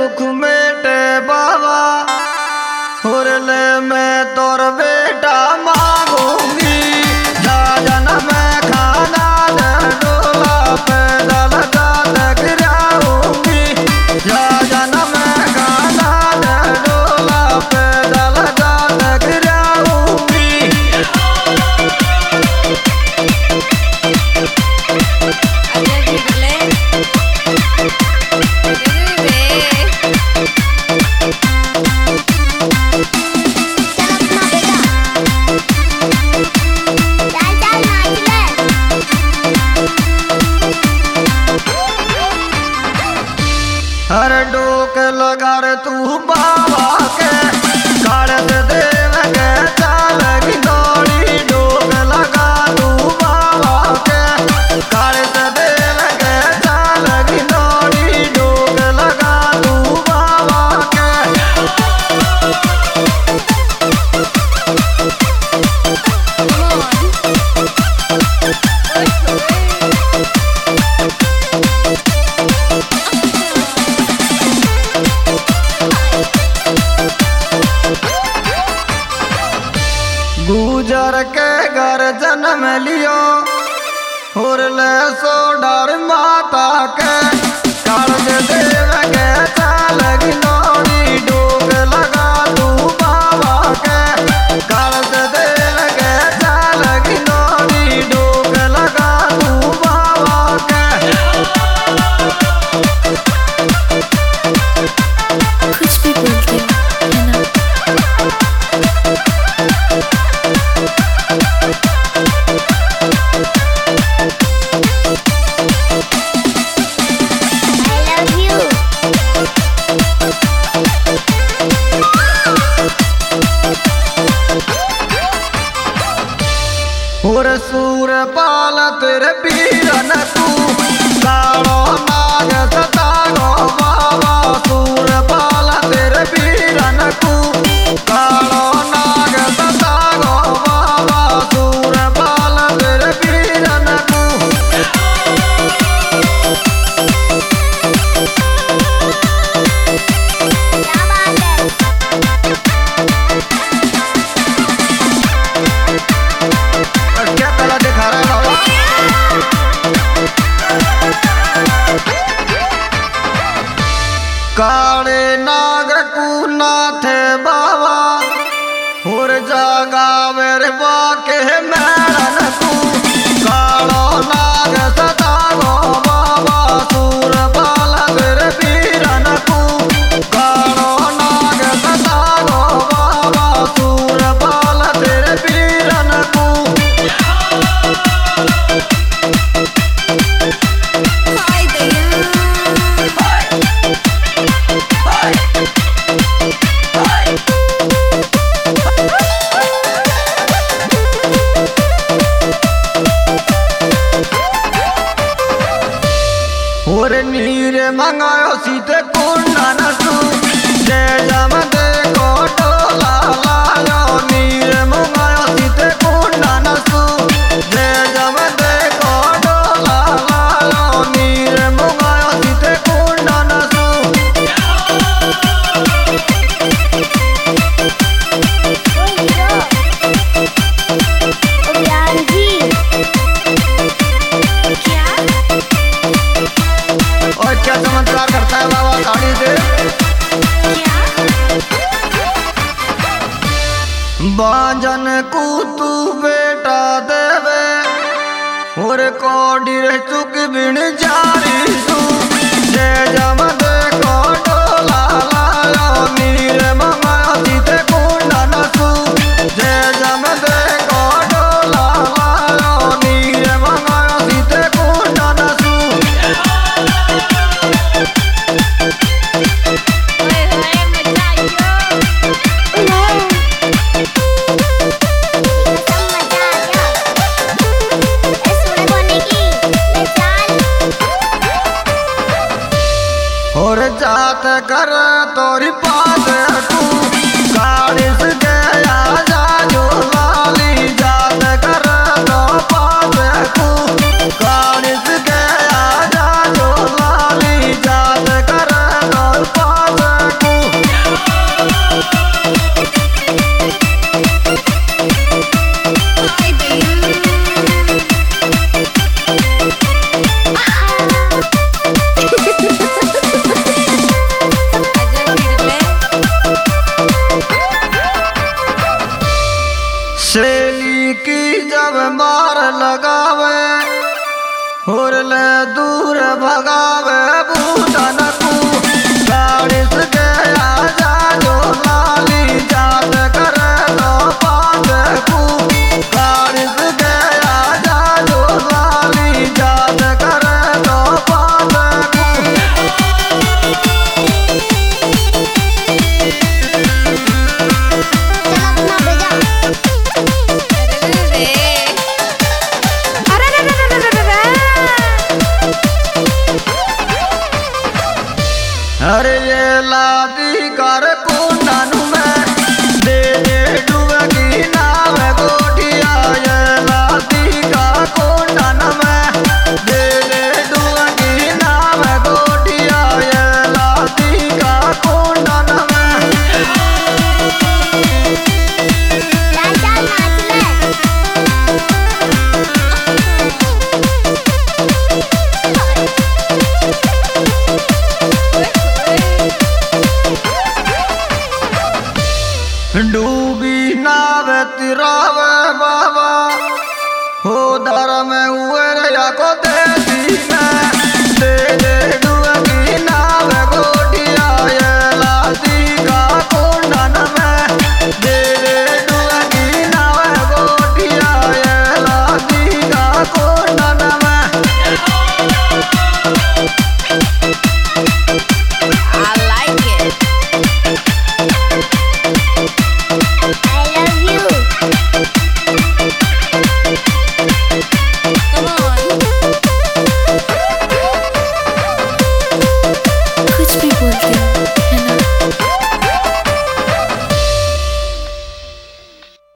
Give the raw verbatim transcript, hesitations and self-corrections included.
दुख मेटे बाबा और ले मैं तोर बेटा मांगूंगी जा जन्म में खाना दे डोला पैदल जाते गिराऊंगी जा जन्म में खाना दे डोला पैदल जाते गिराऊंगी। हर डोक लगा रे तू बाबा के काल से देव के चाल की दौड़ी डोक लगा तू बाबा के काल से देव के चाल की दौड़ी डोक लगा तू बाबा के। गुजर के घर जन्म लियो और ले सो डर माता के काल देव के चाल की नौड़ी डोक लगा तू बाबा के काल देव के चाल की नौड़ी डोक लगा तू बाबा के। कुछ भी बोलते हो है ना। और सूर पाल तेरे पीरन तू कालो नाग सतागो बाबा सूर पाल तेरे पीरन तू कालो नाग सतागो बाबा सूर पाल तेरे पीरन तू। क्या पहला दिखा रहा है बाबा काले नाग को नाथे बाबा और जागा मेरे बाके मैरन तू कालो नाग सतागो बाबा सूर पाल तेरे पीरन तू कालो नाग सतागो बाबा सूर पाल तेरे पीरन तू। और नीर मंगायो सीते कुंडन तू जय जम दे कोटोला लायो नीर मंगायो सीते कुंडन तू जय जम दे कोटोला लायो नीर मंगायो सीते कुंडन तू। और क्या चमत्कार करता है बाबा गाड़ी से बाजन को तू बेटा देवे और कोडी रे चुक बिन जारी तू जय जम दे कोटोला लायो नीर मंगायो सीते कुंडन तू जय जम दे कोटोला लायो नीर मंगायो सीते कुंडन तू। और जात कर तोरी पास तू गाड़ी से गया जा जो लाली जात कर तो पास तू गाड़ी से गया जा जो लाली जात कर तो पास और ले दूर भगावे बूटन को बारिश के आजा जो लाली जात करे तो पात को बारिश के आजा जो लाली जात करे तो पात को अरे ये लादी कर कुंडन में दे दे डुबकी नाव गोटिया ये लादी का कुंडन में दे दे डुबकी नाव गोटिया ये लादी का कुंडन में डूबी नावे तिरावे बाबा हो दर में हुए या को